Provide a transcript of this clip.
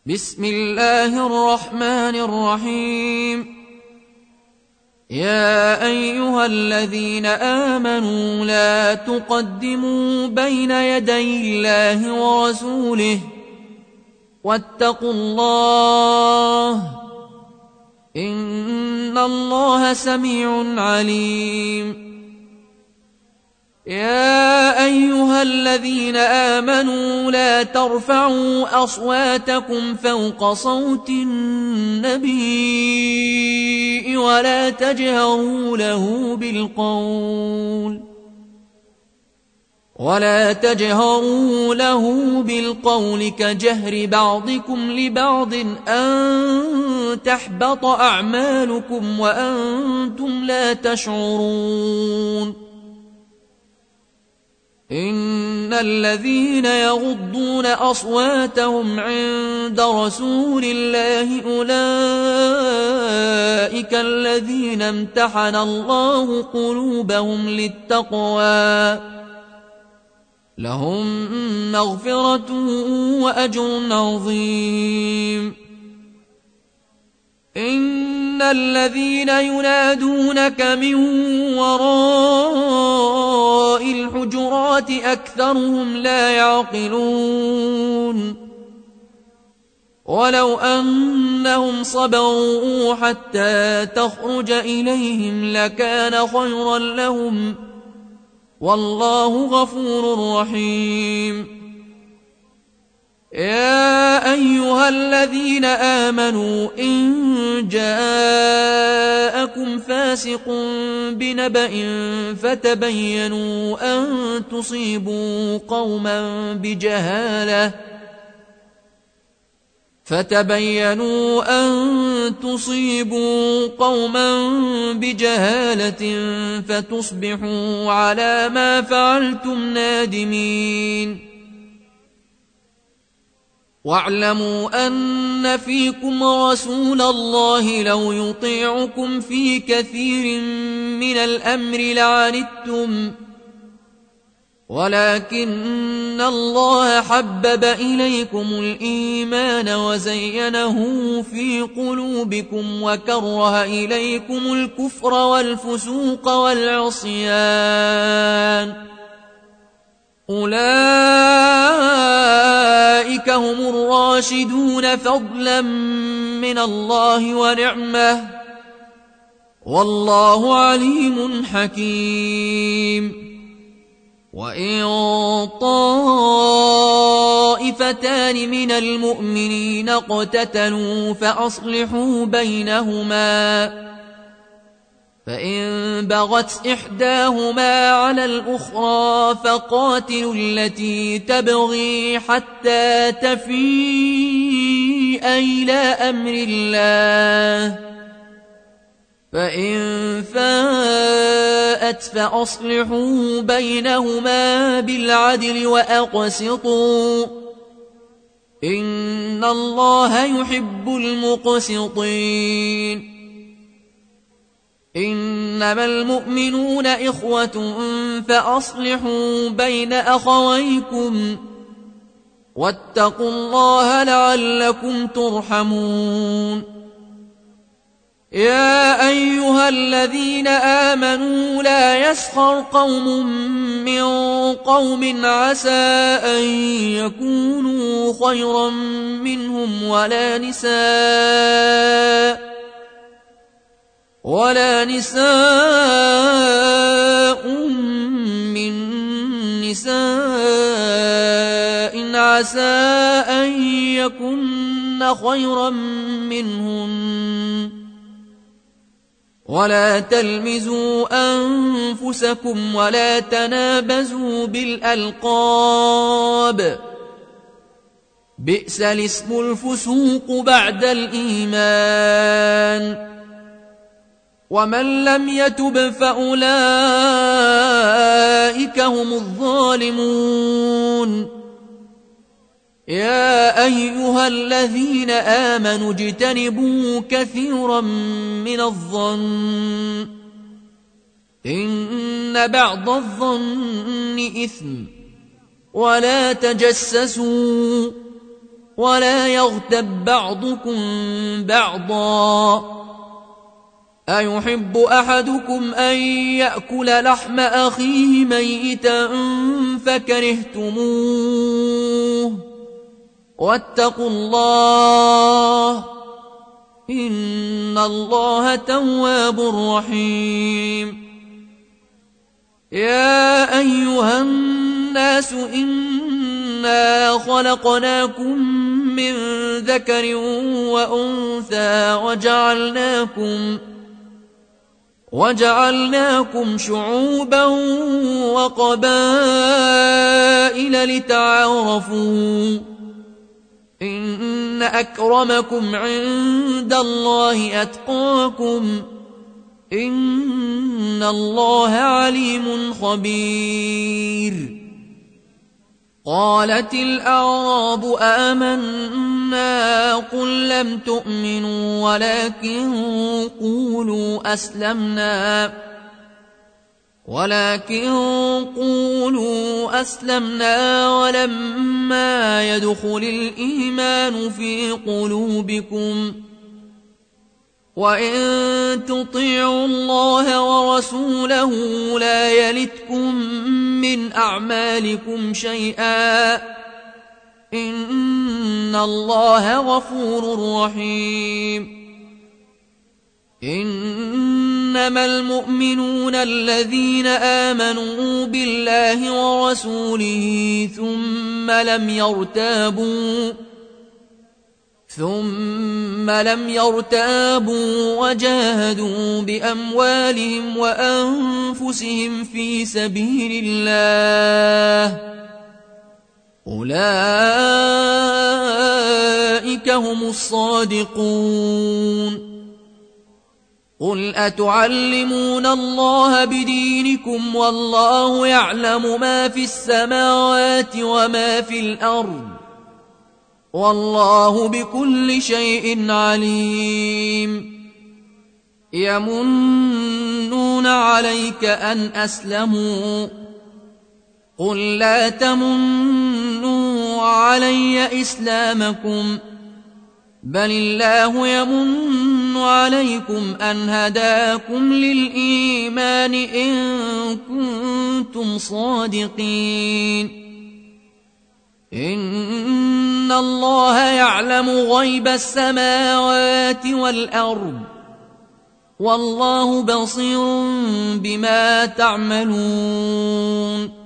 بسم الله الرحمن الرحيم. يا أيها الذين آمنوا لا تقدموا بين يدي الله ورسوله واتقوا الله إن الله سميع عليم. يا أيها الذين آمنوا لا ترفعوا أصواتكم فوق صوت النبي ولا تجهروا له بالقول كجهر بعضكم لبعض أن تحبط أعمالكم وأنتم لا تشعرون. إن الذين يغضون أصواتهم عند رسول الله أولئك الذين امتحن الله قلوبهم للتقوى لهم مغفرة وأجر عظيم. إن الذين ينادونك من وراء الحجرات أكثرهم لا يعقلون. ولو أنهم صبروا حتى تخرج إليهم لكان خيرا لهم والله غفور رحيم. يا أيها الذين آمنوا إن جاءكم فاسق بنبأ فتبينوا أن تصيبوا قوما بجهالة فتصبحوا على ما فعلتم نادمين. واعلموا أن فيكم رسول الله لو يطيعكم في كثير من الأمر لعنتم ولكن الله حبب إليكم الإيمان وزينه في قلوبكم وكره إليكم الكفر والفسوق والعصيان أولئك هم الراشدون فضلا من الله ونعمه والله عليم حكيم. وإن طائفتان من المؤمنين اقتتلوا فأصلحوا بينهما فإن بغت إحداهما على الأخرى فقاتلوا التي تبغي حتى تفيء إلى أمر الله فإن فاءت فأصلحوا بينهما بالعدل وأقسطوا إن الله يحب المقسطين. إنما المؤمنون إخوة فأصلحوا بين أخويكم واتقوا الله لعلكم ترحمون. يا أيها الذين آمنوا لا يسخر قوم من قوم عسى أن يكونوا خيرا منهم ولا نساء من نساء عسى أن يكن خيرا منهن ولا تلمزوا أنفسكم ولا تنابزوا بالألقاب بئس الاسم الفسوق بعد الإيمان ومن لم يتب فأولئك هم الظالمون. يا أيها الذين آمنوا اجتنبوا كثيرا من الظن إن بعض الظن إثم ولا تجسسوا ولا يغتب بعضكم بعضا أيحب أحدكم أن يأكل لحم أخيه ميتا فكرهتموه واتقوا الله إن الله تواب رحيم يا أيها الناس إنا خلقناكم من ذكر وأنثى وجعلناكم شعوبا وقبائل لتعارفوا إن أكرمكم عند الله أتقاكم إن الله عليم خبير قالت الأعراب آمنا قل لم تؤمنوا ولكن قولوا أسلمنا ولما يدخل الإيمان في قلوبكم وإن تطيعوا الله ورسوله لا يلتكم من أعمالكم شيئا إن الله غفور رحيم إنما المؤمنون الذين آمنوا بالله ورسوله ثم لم يرتابوا وجاهدوا بأموالهم وأنفسهم في سبيل الله أولئك هم الصادقون قل أتعلمون الله بدينكم والله يعلم ما في السماوات وما في الأرض والله بكل شيء عليم يمنون عليك أن أسلموا قل لا تمنوا علي إسلامكم بل الله يمن عليكم أن هداكم للإيمان إن كنتم صادقين إن الله يعلم غيب السماوات والأرض والله بصير بما تعملون